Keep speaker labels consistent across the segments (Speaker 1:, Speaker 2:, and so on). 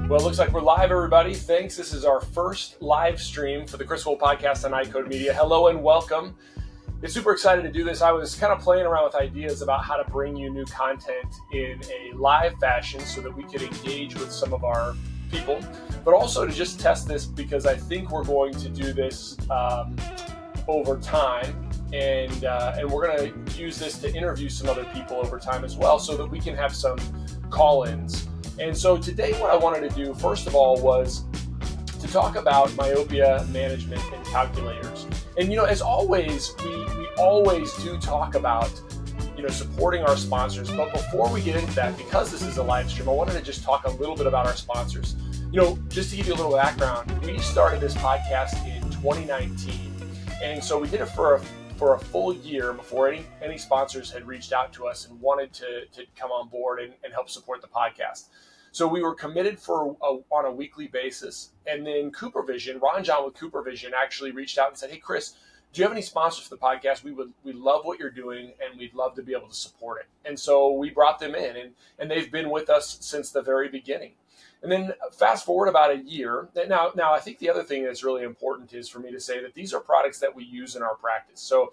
Speaker 1: Well, it looks like we're live, everybody. Thanks. This is our first live stream for the Chris Wolf podcast on iCode Media. Hello and welcome. It's super excited to do this. I was kind of playing around with ideas about how to bring you new content in a live fashion so that we could engage with some of our people, but also to just test this because I think we're going to do this over time. And we're going to use this to interview some other people over time as well so that we can have some call-ins. And so today what I wanted to do, first of all, was to talk about myopia management and calculators. And, as always, we always do talk about, supporting our sponsors. But before we get into that, because this is a live stream, I wanted to just talk a little bit about our sponsors. Just to give you a little background, we started this podcast in 2019. And so we did it for a full year before any sponsors had reached out to us and wanted to come on board and help support the podcast. So we were committed on a weekly basis. And then CooperVision, Ron John with CooperVision actually reached out and said, "Hey, Chris, do you have any sponsors for the podcast? We love what you're doing and we'd love to be able to support it." And so we brought them in and they've been with us since the very beginning. And then fast forward about a year. Now I think the other thing that's really important is for me to say that these are products that we use in our practice. So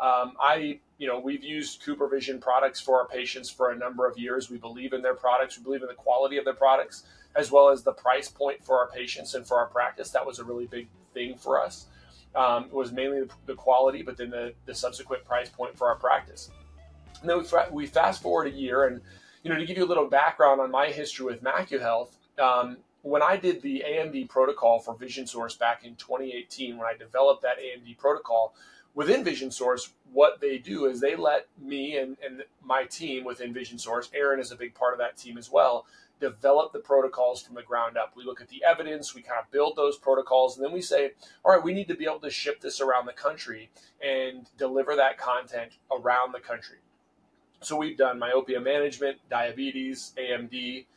Speaker 1: we've used CooperVision products for our patients for a number of years. We believe in their products. We believe in the quality of their products, as well as the price point for our patients and for our practice. That was a really big thing for us. It was mainly the quality, but then the subsequent price point for our practice. And then we fast forward a year, and to give you a little background on my history with MacuHealth, when I did the AMD protocol for VisionSource back in 2018, when I developed that AMD protocol, within VisionSource, what they do is they let me and my team within VisionSource, Aaron is a big part of that team as well, develop the protocols from the ground up. We look at the evidence, we kind of build those protocols, and then we say, all right, we need to be able to ship this around the country and deliver that content around the country. So we've done myopia management, diabetes, AMD,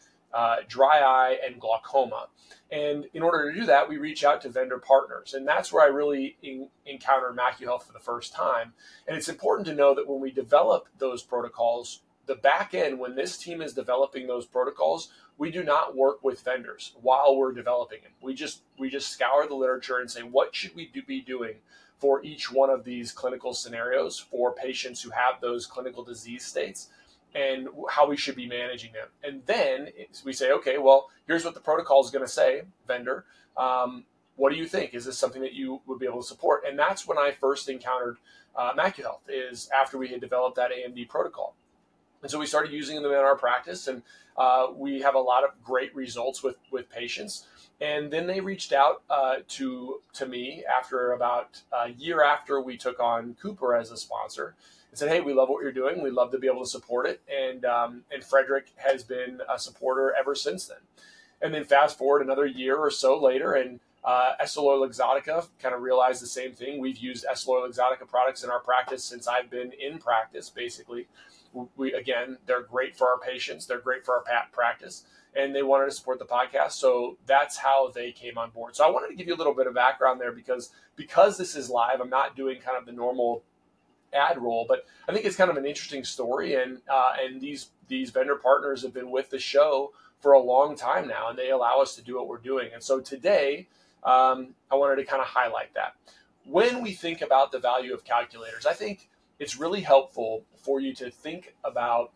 Speaker 1: dry eye, and glaucoma. And in order to do that, we reach out to vendor partners. And that's where I really encountered MacuHealth for the first time. And it's important to know that when we develop those protocols, the back end, when this team is developing those protocols, we do not work with vendors while we're developing them. We just scour the literature and say, what should we be doing for each one of these clinical scenarios for patients who have those clinical disease states, and how we should be managing them. And then we say, okay, well, here's what the protocol is going to say, vendor. What do you think? Is this something that you would be able to support? And that's when I first encountered MacuHealth, is after we had developed that AMD protocol. And so we started using them in our practice, and we have a lot of great results with patients. And then they reached out to me after about a year after we took on Cooper as a sponsor, and said, "Hey, we love what you're doing. We'd love to be able to support it." And Frederick has been a supporter ever since then. And then fast forward another year or so later, and Essilor Luxottica kind of realized the same thing. We've used Essilor Luxottica products in our practice since I've been in practice, basically. They're great for our patients. They're great for our practice. And they wanted to support the podcast. So that's how they came on board. So I wanted to give you a little bit of background there because this is live. I'm not doing kind of the normal ad roll, but I think it's kind of an interesting story. And these vendor partners have been with the show for a long time now, and they allow us to do what we're doing. And so today, I wanted to kind of highlight that. When we think about the value of calculators, I think it's really helpful for you to think about,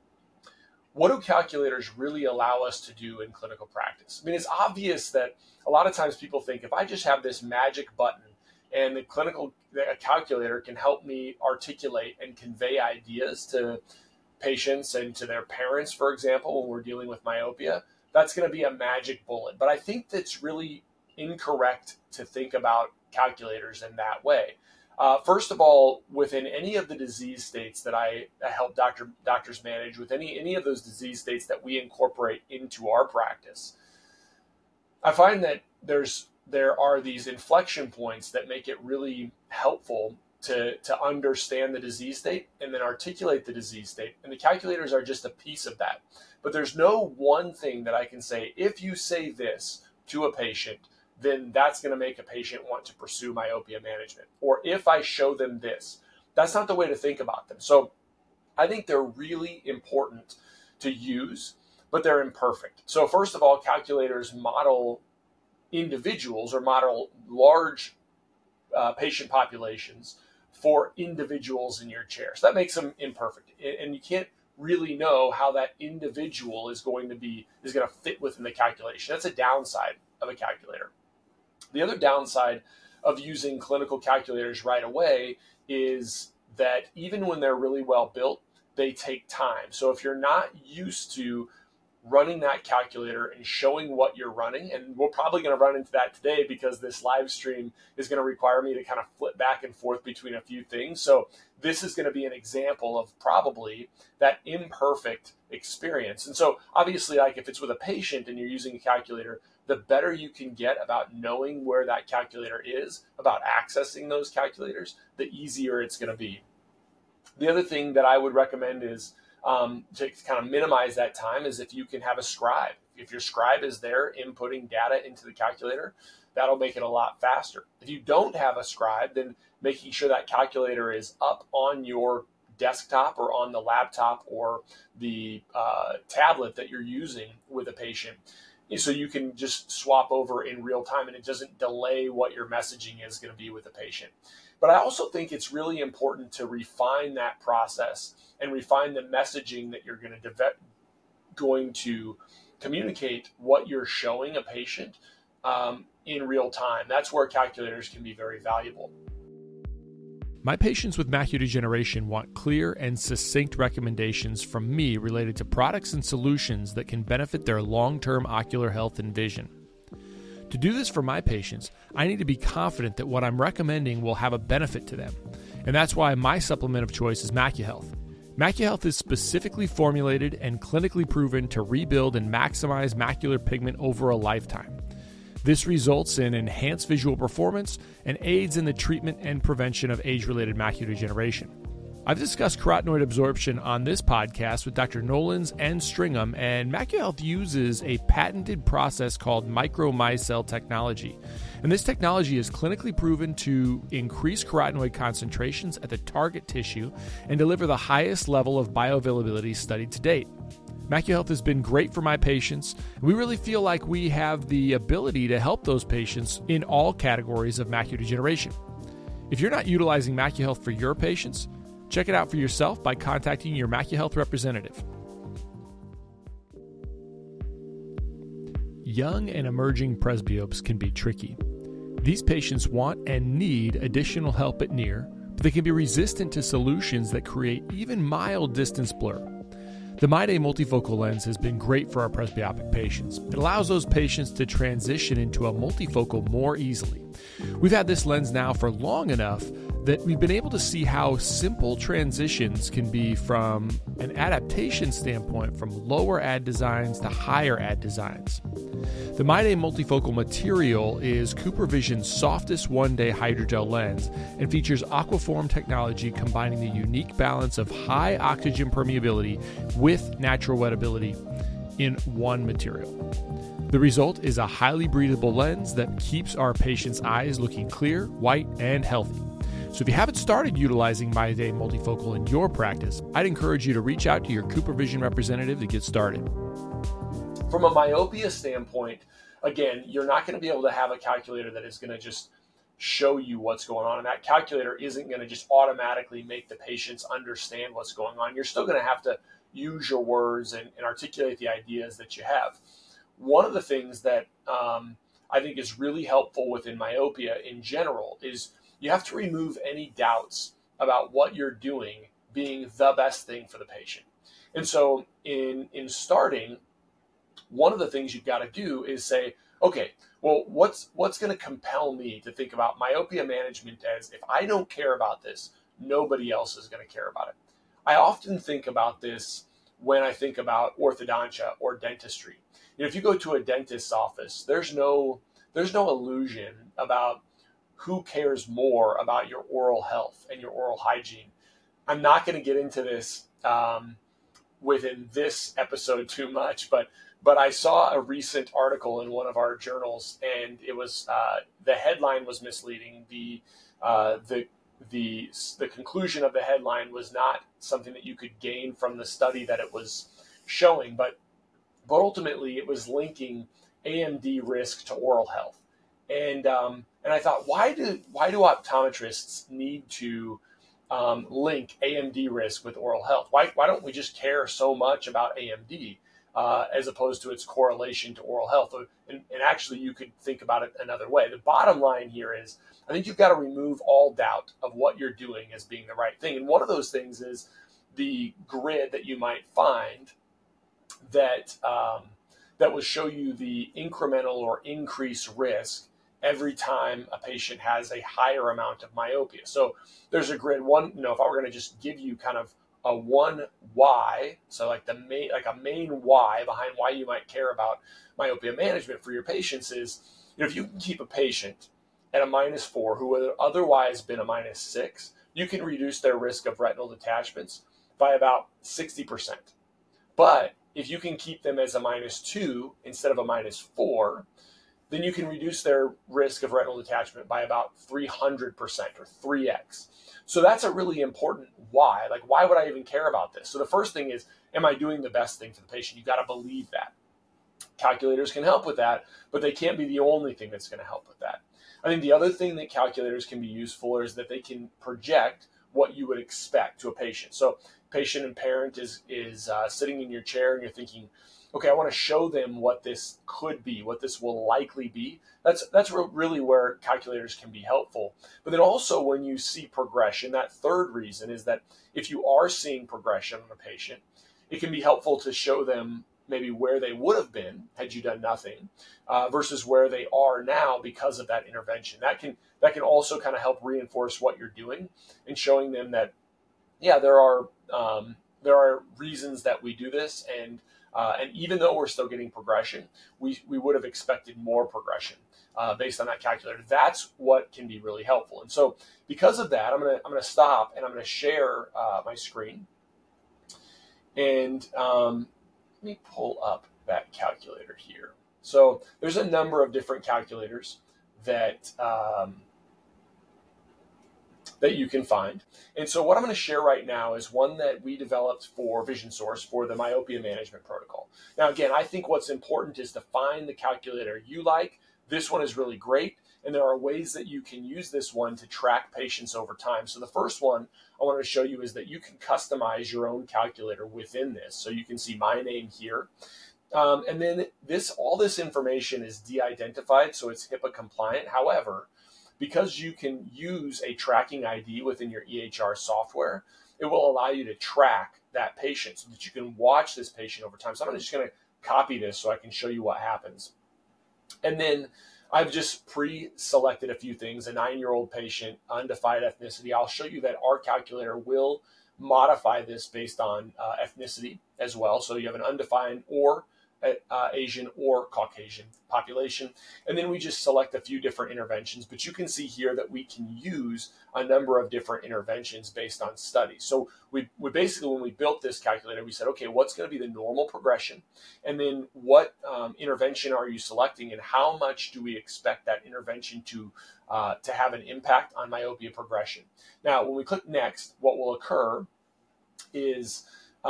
Speaker 1: what do calculators really allow us to do in clinical practice? I mean, it's obvious that a lot of times people think, if I just have this magic button and the calculator can help me articulate and convey ideas to patients and to their parents, for example, when we're dealing with myopia, that's going to be a magic bullet. But I think that's really incorrect to think about calculators in that way. First of all, within any of the disease states that I help doctors manage, with any of those disease states that we incorporate into our practice, I find that there are these inflection points that make it really helpful to understand the disease state and then articulate the disease state. And the calculators are just a piece of that. But there's no one thing that I can say, if you say this to a patient, then that's going to make a patient want to pursue myopia management. Or if I show them this, that's not the way to think about them. So I think they're really important to use. but they're imperfect. So first of all, calculators model individuals or model large patient populations for individuals in your chair. So that makes them imperfect. And you can't really know how that individual is going to fit within the calculation. That's a downside of a calculator. The other downside of using clinical calculators right away is that even when they're really well built, they take time. So if you're not used to running that calculator and showing what you're running, and we're probably going to run into that today because this live stream is going to require me to kind of flip back and forth between a few things. So this is going to be an example of probably that imperfect experience. And so obviously, like if it's with a patient and you're using a calculator, the better you can get about knowing where that calculator is, about accessing those calculators, the easier it's going to be. The other thing that I would recommend is to kind of minimize that time is if you can have a scribe. If your scribe is there inputting data into the calculator, that'll make it a lot faster. If you don't have a scribe, then making sure that calculator is up on your desktop or on the laptop or the tablet that you're using with a patient, so you can just swap over in real time and it doesn't delay what your messaging is going to be with the patient. But I also think it's really important to refine that process and refine the messaging that you're going to communicate what you're showing a patient in real time. That's where calculators can be very valuable.
Speaker 2: My patients with macular degeneration want clear and succinct recommendations from me related to products and solutions that can benefit their long-term ocular health and vision. To do this for my patients, I need to be confident that what I'm recommending will have a benefit to them. And that's why my supplement of choice is MacuHealth. MacuHealth is specifically formulated and clinically proven to rebuild and maximize macular pigment over a lifetime. This results in enhanced visual performance and aids in the treatment and prevention of age-related macular degeneration. I've discussed carotenoid absorption on this podcast with Dr. Nolans and Stringham, and MacuHealth uses a patented process called micromicelle technology. And this technology is clinically proven to increase carotenoid concentrations at the target tissue and deliver the highest level of bioavailability studied to date. MacuHealth has been great for my patients. We really feel like we have the ability to help those patients in all categories of macular degeneration. If you're not utilizing MacuHealth for your patients, check it out for yourself by contacting your MacuHealth representative. Young and emerging presbyopes can be tricky. These patients want and need additional help at near, but they can be resistant to solutions that create even mild distance blur. The MyDay multifocal lens has been great for our presbyopic patients. It allows those patients to transition into a multifocal more easily. We've had this lens now for long enough that we've been able to see how simple transitions can be from an adaptation standpoint from lower ad designs to higher ad designs. The MyDay multifocal material is CooperVision's softest one-day hydrogel lens and features Aquaform technology combining the unique balance of high oxygen permeability with natural wettability in one material. The result is a highly breathable lens that keeps our patients' eyes looking clear, white, and healthy. So if you haven't started utilizing MyDay multifocal in your practice, I'd encourage you to reach out to your CooperVision representative to get started.
Speaker 1: From a myopia standpoint, again, you're not going to be able to have a calculator that is going to just show you what's going on. And that calculator isn't going to just automatically make the patients understand what's going on. You're still going to have to use your words and articulate the ideas that you have. One of the things that I think is really helpful within myopia in general is you have to remove any doubts about what you're doing being the best thing for the patient. And so in starting, one of the things you've got to do is say, okay, well, what's going to compel me to think about myopia management as if I don't care about this, nobody else is going to care about it. I often think about this when I think about orthodontia or dentistry. You know, if you go to a dentist's office, there's no illusion about who cares more about your oral health and your oral hygiene. I'm not going to get into this within this episode too much, but I saw a recent article in one of our journals, and it was the headline was misleading. The conclusion of the headline was not something that you could gain from the study that it was showing, but but ultimately it was linking AMD risk to oral health. And I thought, why do optometrists need to link AMD risk with oral health? Why don't we just care so much about AMD as opposed to its correlation to oral health? And actually, you could think about it another way. The bottom line here is, I think you've got to remove all doubt of what you're doing as being the right thing. And one of those things is the grid that you might find that that will show you the incremental or increased risk every time a patient has a higher amount of myopia. So there's a grid one, if I were going to just give you kind of a one why, so like a main why behind why you might care about myopia management for your patients is, if you can keep a patient at a -4 who would have otherwise been a -6, you can reduce their risk of retinal detachments by about 60%. But if you can keep them as a -2 instead of a -4, then you can reduce their risk of retinal detachment by about 300% or 3x. So that's a really important why. Like, why would I even care about this? So the first thing is, am I doing the best thing for the patient? You got to believe that. Calculators can help with that, but they can't be the only thing that's going to help with that. I think the other thing that calculators can be used for is that they can project what you would expect to a patient. So patient and parent is sitting in your chair and you're thinking, okay, I want to show them what this could be, what this will likely be. That's really where calculators can be helpful. But then also when you see progression, that third reason is that if you are seeing progression on a patient, it can be helpful to show them maybe where they would have been had you done nothing versus where they are now because of that intervention. That can also kind of help reinforce what you're doing and showing them that, yeah, there are reasons that we do this, and even though we're still getting progression, we would have expected more progression based on that calculator. That's what can be really helpful. And so because of that, I'm gonna stop and I'm gonna share my screen, and let me pull up that calculator here. So there's a number of different calculators that that you can find. And so what I'm going to share right now is one that we developed for VisionSource for the myopia management protocol. Now, again, I think what's important is to find the calculator you like. This one is really great, and there are ways that you can use this one to track patients over time. So the first one I want to show you is that you can customize your own calculator within this. So you can see my name here. And then all this information is de-identified, so it's HIPAA compliant. However, because you can use a tracking ID within your EHR software, it will allow you to track that patient so that you can watch this patient over time. So I'm just going to copy this so I can show you what happens. And then I've just pre-selected a few things. A 9-year-old patient, undefined ethnicity. I'll show you that our calculator will modify this based on ethnicity as well. So you have an undefined or Asian or Caucasian population. And then we just select a few different interventions, but you can see here that we can use a number of different interventions based on studies. So we basically, when we built this calculator, we said, okay, what's going to be the normal progression? And then what intervention are you selecting, and how much do we expect that intervention to have an impact on myopia progression? Now, when we click next, what will occur is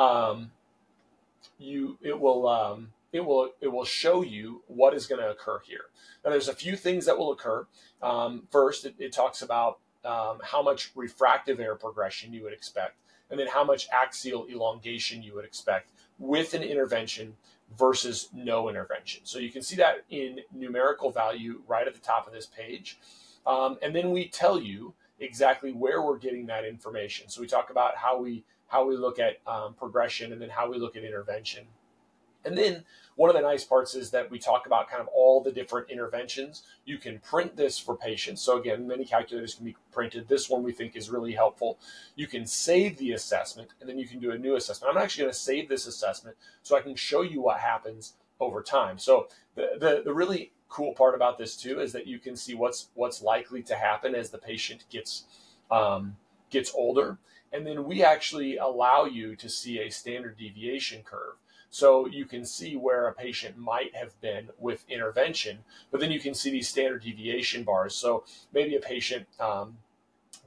Speaker 1: it will show you what is going to occur here. Now, there's a few things that will occur. First, it talks about how much refractive error progression you would expect, and then how much axial elongation you would expect with an intervention versus no intervention. So you can see that in numerical value right at the top of this page. And then we tell you exactly where we're getting that information. So we talk about how we look at progression, and then how we look at intervention. And then one of the nice parts is that we talk about kind of all the different interventions. You can print this for patients. So again, many calculators can be printed. This one we think is really helpful. You can save the assessment, and then you can do a new assessment. I'm actually going to save this assessment so I can show you what happens over time. So the really cool part about this too is that you can see what's likely to happen as the patient gets older. And then we actually allow you to see a standard deviation curve. So you can see where a patient might have been with intervention, but then you can see these standard deviation bars. So maybe a patient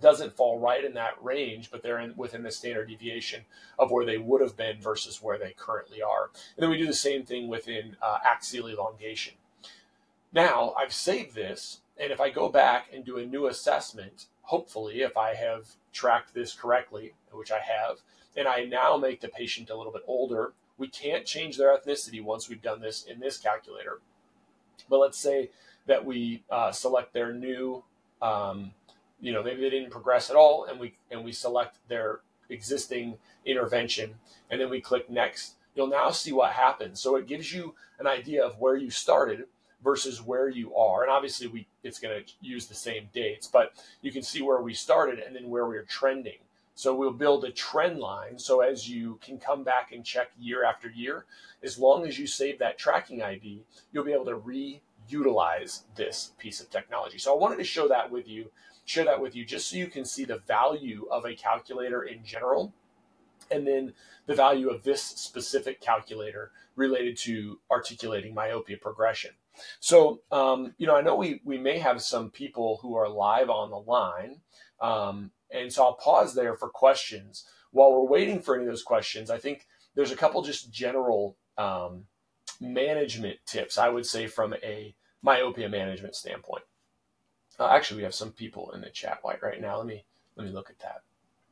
Speaker 1: doesn't fall right in that range, but they're within the standard deviation of where they would have been versus where they currently are. And then we do the same thing within axial elongation. Now, I've saved this, and if I go back and do a new assessment, hopefully, if I have tracked this correctly, which I have, and I now make the patient a little bit older, we can't change their ethnicity once we've done this in this calculator. But let's say that we select their new, maybe they didn't progress at all, and we select their existing intervention, and then we click next. You'll now see what happens. So it gives you an idea of where you started versus where you are. And obviously it's going to use the same dates, but you can see where we started and then where we're trending. So we'll build a trend line. So as you can come back and check year after year, as long as you save that tracking ID, you'll be able to reutilize this piece of technology. So I wanted to share that with you just so you can see the value of a calculator in general, and then the value of this specific calculator related to articulating myopia progression. So, I know we may have some people who are live on the line, and so I'll pause there for questions. While we're waiting for any of those questions, I think there's a couple just general management tips, I would say, from a myopia management standpoint. Actually, we have some people in the chat right now. Let me look at that.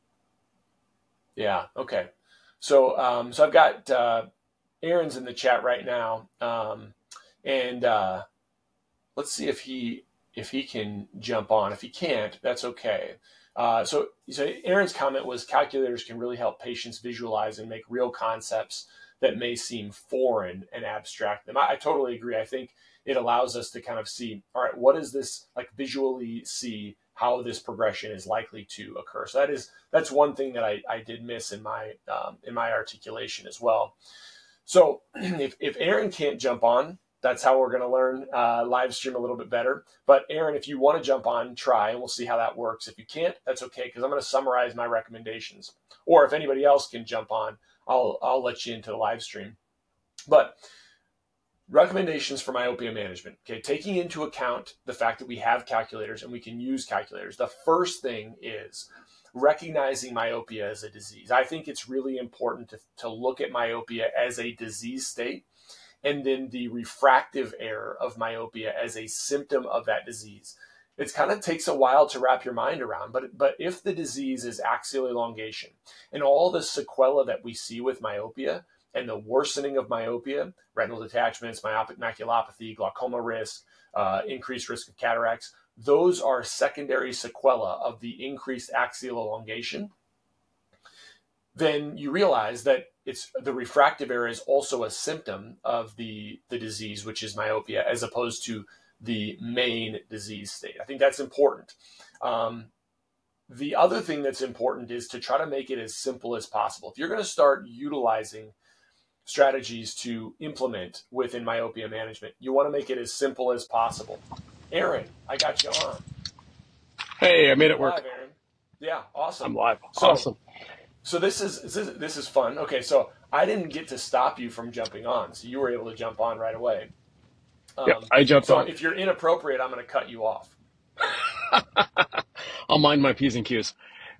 Speaker 1: Yeah. Okay. So I've got Aaron's in the chat right now, and let's see if he can jump on. If he can't, that's okay. So Aaron's comment was calculators can really help patients visualize and make real concepts that may seem foreign and abstract them. I totally agree. I think it allows us to kind of see, all right, what is this, like visually see how this progression is likely to occur. So that's one thing that I did miss in my articulation as well. So if Aaron can't jump on, that's how we're going to learn live stream a little bit better. But Aaron, if you want to jump on, try, and we'll see how that works. If you can't, that's okay, because I'm going to summarize my recommendations. Or if anybody else can jump on, I'll let you into the live stream. But recommendations for myopia management. Okay, taking into account the fact that we have calculators and we can use calculators. The first thing is recognizing myopia as a disease. I think it's really important to look at myopia as a disease state, and then the refractive error of myopia as a symptom of that disease. It kind of takes a while to wrap your mind around, but if the disease is axial elongation and all the sequelae that we see with myopia and the worsening of myopia, retinal detachments, myopic maculopathy, glaucoma risk, increased risk of cataracts, those are secondary sequelae of the increased axial elongation, then you realize that the refractive error is also a symptom of the disease, which is myopia, as opposed to the main disease state. I think that's important. The other thing that's important is to try to make it as simple as possible. If you're going to start utilizing strategies to implement within myopia management, you want to make it as simple as possible. Aaron, I got you on.
Speaker 3: Hey, I made it work.
Speaker 1: Live, Aaron. Yeah, awesome.
Speaker 3: I'm live.
Speaker 1: So,
Speaker 3: awesome.
Speaker 1: So this is fun. Okay, so I didn't get to stop you from jumping on, so you were able to jump on right away.
Speaker 3: Yep, I jumped on.
Speaker 1: So if you're inappropriate, I'm going to cut you off.
Speaker 3: I'll mind my P's and Q's.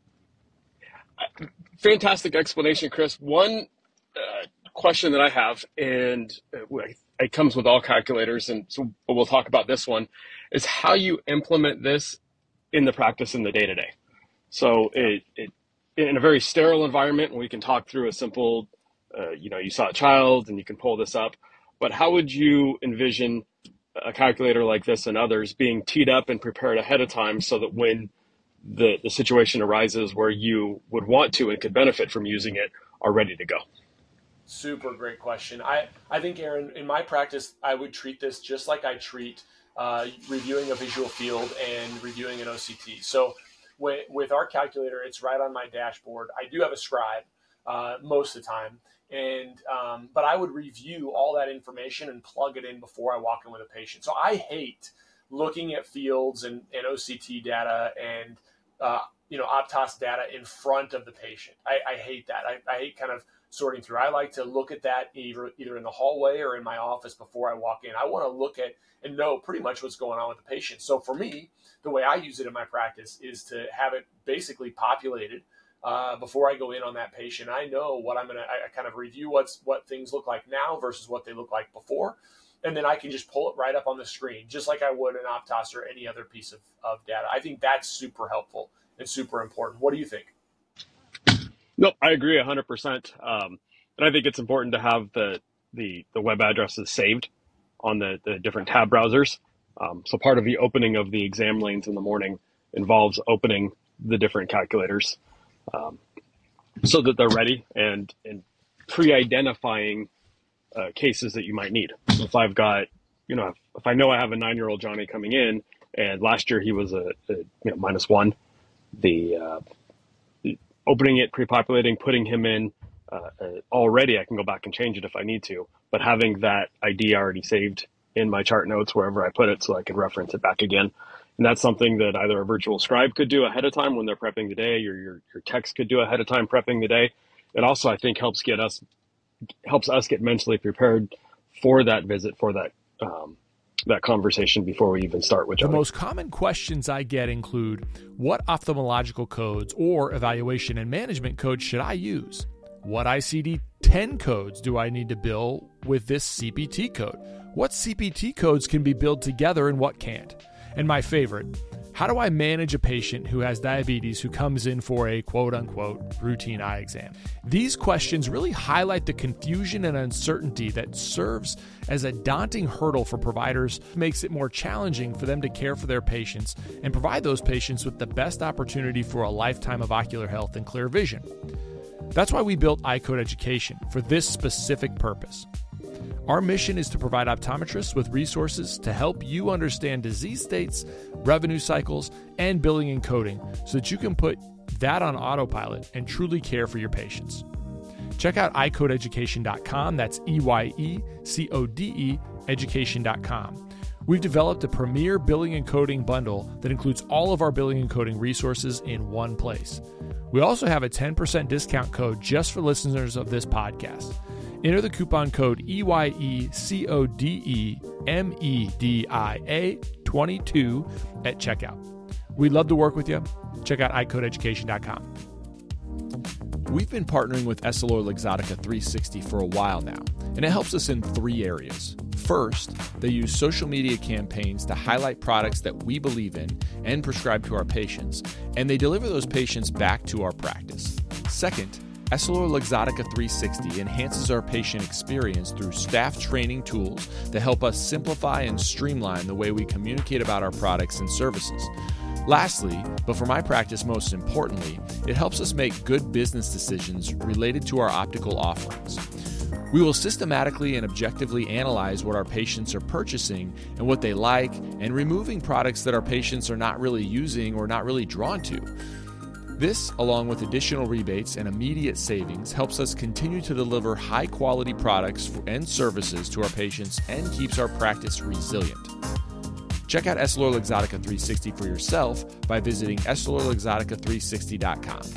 Speaker 3: Fantastic explanation, Chris. One question that I have, and it comes with all calculators, and so we'll talk about this one, is how you implement this in the practice in the day-to-day. So it in a very sterile environment, we can talk through a simple, you saw a child and you can pull this up, but how would you envision a calculator like this and others being teed up and prepared ahead of time so that when the situation arises where you would want to and could benefit from using it are ready to go?
Speaker 1: Super great question. I think, Aaron, in my practice, I would treat this just like I treat reviewing a visual field and reviewing an OCT. So with our calculator, it's right on my dashboard. I do have a scribe most of the time, but I would review all that information and plug it in before I walk in with a patient. So I hate looking at fields and OCT data and Optos data in front of the patient. I hate that. I hate kind of sorting through. I like to look at that either in the hallway or in my office before I walk in. I want to look at and know pretty much what's going on with the patient. So for me, the way I use it in my practice is to have it basically populated before I go in on that patient. I know what I kind of review what things look like now versus what they look like before. And then I can just pull it right up on the screen, just like I would an Optos or any other piece of data. I think that's super helpful and super important. What do you think?
Speaker 3: Nope, I agree 100%. And I think it's important to have the web addresses saved on the different tab browsers. So part of the opening of the exam lanes in the morning involves opening the different calculators so that they're ready and pre-identifying cases that you might need. So if I've got, if I know I have a 9-year-old Johnny coming in, and last year he was a -1, the opening it, pre-populating, putting him in already, I can go back and change it if I need to. But having that ID already saved in my chart notes wherever I put it, so I can reference it back again. And that's something that either a virtual scribe could do ahead of time when they're prepping the day, or your text could do ahead of time prepping the day. It also, I think, helps us get mentally prepared for that visit, for that conversation before we even start with Johnny.
Speaker 2: The most common questions I get include, what ophthalmological codes or evaluation and management codes should I use? What ICD-10 codes do I need to bill with this CPT code? What CPT codes can be billed together and what can't? And my favorite, how do I manage a patient who has diabetes who comes in for a quote-unquote routine eye exam? These questions really highlight the confusion and uncertainty that serves as a daunting hurdle for providers, makes it more challenging for them to care for their patients and provide those patients with the best opportunity for a lifetime of ocular health and clear vision. That's why we built iCode Education, for this specific purpose. Our mission is to provide optometrists with resources to help you understand disease states, revenue cycles, and billing and coding so that you can put that on autopilot and truly care for your patients. Check out iCodeEducation.com. That's EYECODE education.com. We've developed a premier billing and coding bundle that includes all of our billing and coding resources in one place. We also have a 10% discount code just for listeners of this podcast. Enter the coupon code EYECODEMEDIA22 at checkout. We'd love to work with you. Check out iCodeEducation.com. We've been partnering with EssilorLuxottica 360 for a while now, and it helps us in 3 areas. First, they use social media campaigns to highlight products that we believe in and prescribe to our patients, and they deliver those patients back to our practice. Second, EssilorLuxottica 360 enhances our patient experience through staff training tools that help us simplify and streamline the way we communicate about our products and services. Lastly, but for my practice most importantly, it helps us make good business decisions related to our optical offerings. We will systematically and objectively analyze what our patients are purchasing and what they like, and removing products that our patients are not really using or not really drawn to. This, along with additional rebates and immediate savings, helps us continue to deliver high-quality products and services to our patients and keeps our practice resilient. Check out EssilorLuxottica 360 for yourself by visiting EssilorLuxottica360.com.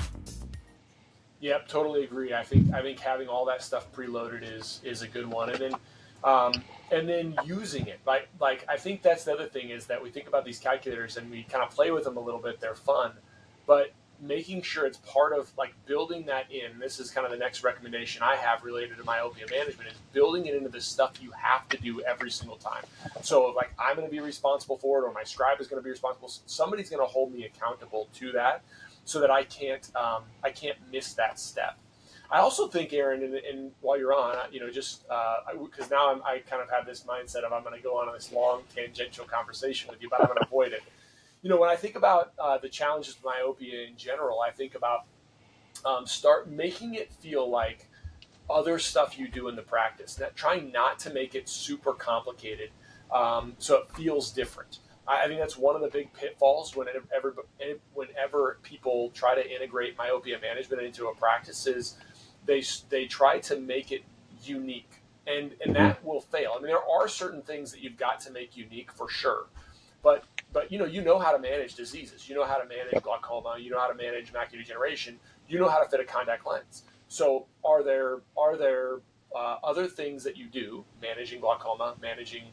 Speaker 1: Yep, totally agree. I think having all that stuff preloaded is a good one, and then using it. Like I think that's the other thing, is that we think about these calculators and we kind of play with them a little bit. They're fun, but making sure it's part of building that in. This is kind of the next recommendation I have related to myopia management, is building it into the stuff you have to do every single time. So I'm going to be responsible for it, or my scribe is going to be responsible. Somebody's going to hold me accountable to that, so that I can't miss that step. I also think, Aaron, and while you're on, because now I kind of have this mindset of I'm going to go on this long tangential conversation with you, but I'm going to avoid it. When I think about the challenges with myopia in general, I think about start making it feel like other stuff you do in the practice. Trying not to make it super complicated so it feels different. I think that's one of the big pitfalls whenever people try to integrate myopia management into a practice, is they try to make it unique, and that will fail. I mean, there are certain things that you've got to make unique for sure, but you know how to manage diseases, you know how to manage glaucoma, you know how to manage macular degeneration, you know how to fit a contact lens. So are there other things that you do, managing glaucoma, managing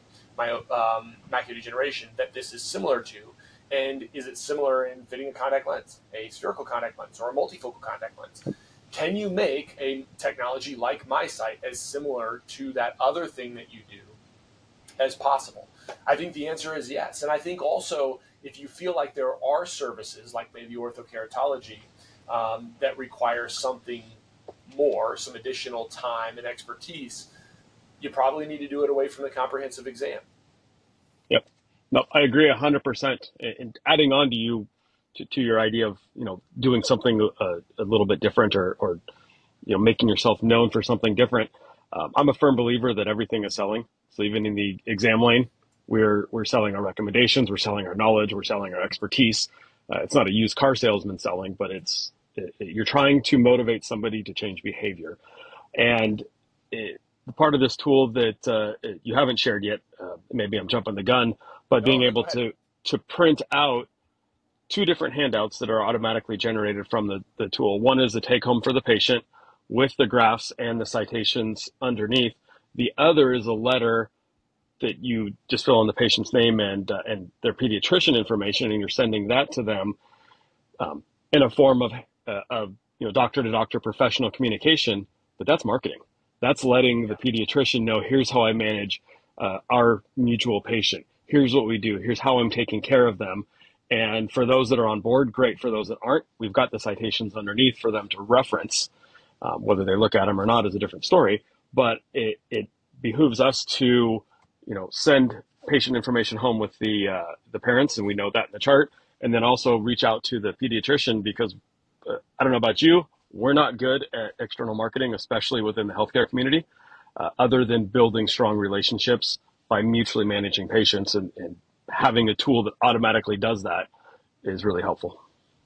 Speaker 1: macular degeneration, that this is similar to? And is it similar in fitting a contact lens, a spherical contact lens, or a multifocal contact lens? Can you make a technology like MiSight as similar to that other thing that you do as possible? I think the answer is yes. And I think also, if you feel like there are services like maybe orthokeratology that require something more, some additional time and expertise, you probably need to do it away from the comprehensive exam.
Speaker 3: Yep. No, I agree 100%. And adding on to you, to your idea of, doing something a little bit different, or making yourself known for something different. I'm a firm believer that everything is selling. So even in the exam lane, we're selling our recommendations, we're selling our knowledge, we're selling our expertise. It's not a used car salesman selling, but you're trying to motivate somebody to change behavior. And the part of this tool that you haven't shared yet, maybe I'm jumping the gun, but being able to print out two different handouts that are automatically generated from the tool. One is the take home for the patient with the graphs and the citations underneath. The other is a letter that you just fill in the patient's name and their pediatrician information, and you're sending that to them in a form of doctor to doctor professional communication. But that's marketing. That's letting the pediatrician know, here's how I manage our mutual patient. Here's what we do. Here's how I'm taking care of them. And for those that are on board, great. For those that aren't, we've got the citations underneath for them to reference. Whether they look at them or not is a different story. But it behooves us to, send patient information home with the parents, and we know that in the chart. And then also reach out to the pediatrician, because I don't know about you, we're not good at external marketing, especially within the healthcare community, other than building strong relationships by mutually managing patients, and having a tool that automatically does that is really helpful.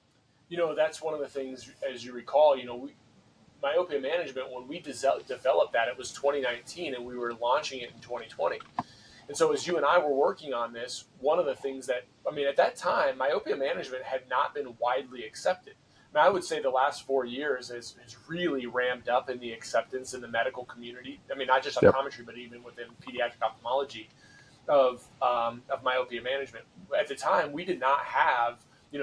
Speaker 1: That's one of the things, as you recall, myopia management, when we developed that, it was 2019, and we were launching it in 2020. And so as you and I were working on this, one of the things that, at that time, myopia management had not been widely accepted. I would say the last 4 years has really ramped up in the acceptance in the medical community. Not just optometry, but even within pediatric ophthalmology of myopia management. At the time, we did not have,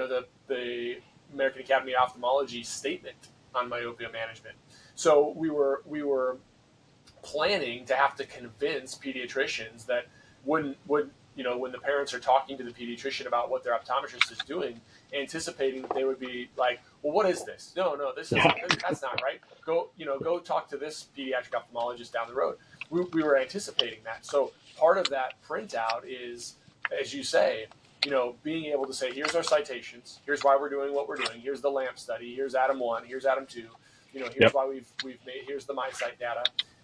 Speaker 1: the American Academy of Ophthalmology statement on myopia management. So we were planning to have to convince pediatricians that when the parents are talking to the pediatrician about what their optometrist is doing, anticipating that they would be like, well, what is this? No, that's not right. Go talk to this pediatric ophthalmologist down the road. We were anticipating that. So part of that printout is, as you say, being able to say, here's our citations, here's why we're doing what we're doing, here's the LAMP study, here's ATOM 1, here's ATOM 2, here's why we've made, here's the MiSight data,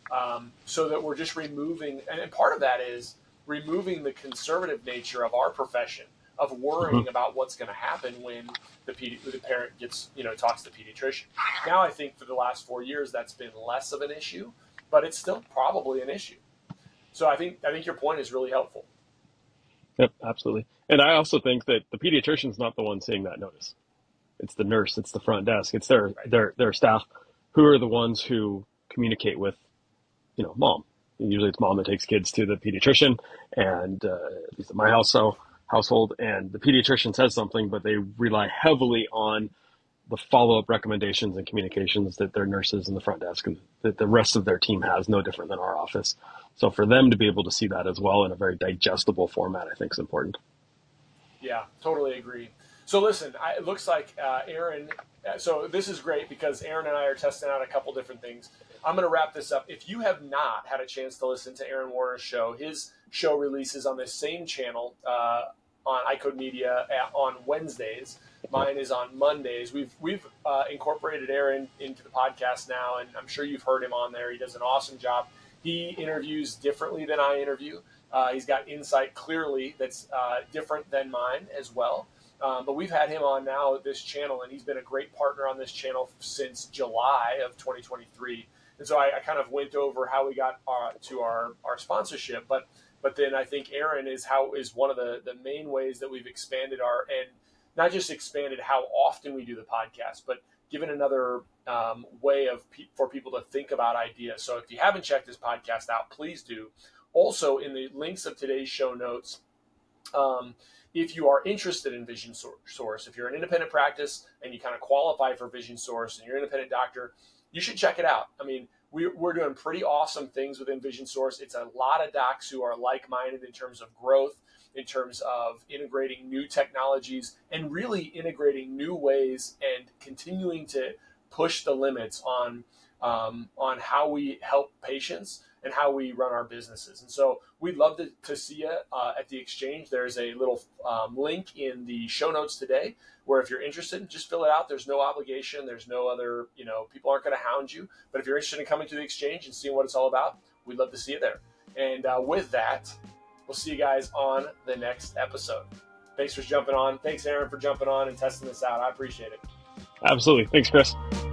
Speaker 1: so that we're just removing, and part of that is removing the conservative nature of our profession, of worrying about what's going to happen when the parent gets, talks to the pediatrician. Now, I think for the last 4 years, that's been less of an issue, but it's still probably an issue. So I think your point is really helpful.
Speaker 3: Yep, absolutely. And I also think that the pediatrician's not the one seeing that notice. It's the nurse, it's the front desk, it's their staff, who are the ones who communicate with, mom. Usually it's mom that takes kids to the pediatrician, and at least at my household, and the pediatrician says something, but they rely heavily on the follow-up recommendations and communications that their nurses in the front desk and that the rest of their team has, no different than our office. So for them to be able to see that as well in a very digestible format, I think is important.
Speaker 1: Yeah, totally agree. So listen, it looks like Aaron, so this is great because Aaron and I are testing out a couple different things. I'm going to wrap this up. If you have not had a chance to listen to Aaron Warner's show, his show releases on this same channel on iCode Media on Wednesdays. Mine is on Mondays. We've incorporated Aaron into the podcast now, and I'm sure you've heard him on there. He does an awesome job. He interviews differently than I interview. He's got insight clearly that's different than mine as well. But we've had him on now at this channel, and he's been a great partner on this channel since July of 2023. And so I kind of went over how we got to our sponsorship, but then I think Aaron is one of the main ways that we've expanded and not just expanded how often we do the podcast, but given another way for people to think about ideas. So if you haven't checked this podcast out, please do. Also, in the links of today's show notes, if you are interested in Vision Source, if you're an independent practice and you kind of qualify for Vision Source and you're an independent doctor, you should check it out. I mean, we're doing pretty awesome things within Vision Source. It's a lot of docs who are like-minded in terms of growth, in terms of integrating new technologies, and really integrating new ways and continuing to push the limits on how we help patients and how we run our businesses. And so we'd love to see you at the Exchange. There's a little link in the show notes today where if you're interested, just fill it out. There's no obligation. There's no other, people aren't going to hound you. But if you're interested in coming to the Exchange and seeing what it's all about, we'd love to see you there. And with that, we'll see you guys on the next episode. Thanks for jumping on. Thanks, Aaron, for jumping on and testing this out. I appreciate it.
Speaker 3: Absolutely. Thanks, Chris.